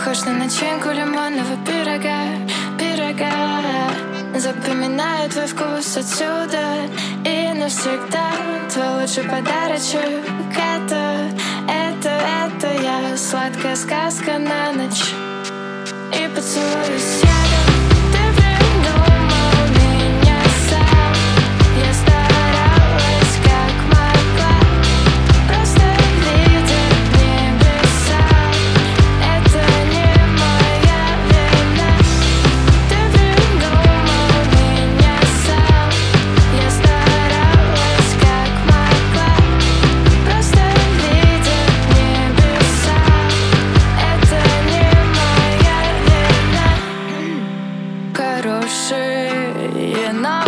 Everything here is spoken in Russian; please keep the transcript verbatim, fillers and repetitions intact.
похож на начинку лимонного пирога, пирога. Запоминаю твой вкус отсюда и навсегда. Твой лучший подарочек — это, это, это я. Сладкая сказка на ночь и поцелуй с ядом. Ты придумал меня сам. Я старалась как могла, просто видеть небеса. Это не моя вина. Ты придумал меня сам. Я старалась как могла, просто видеть небеса. Это не моя вина. Хорошие новости.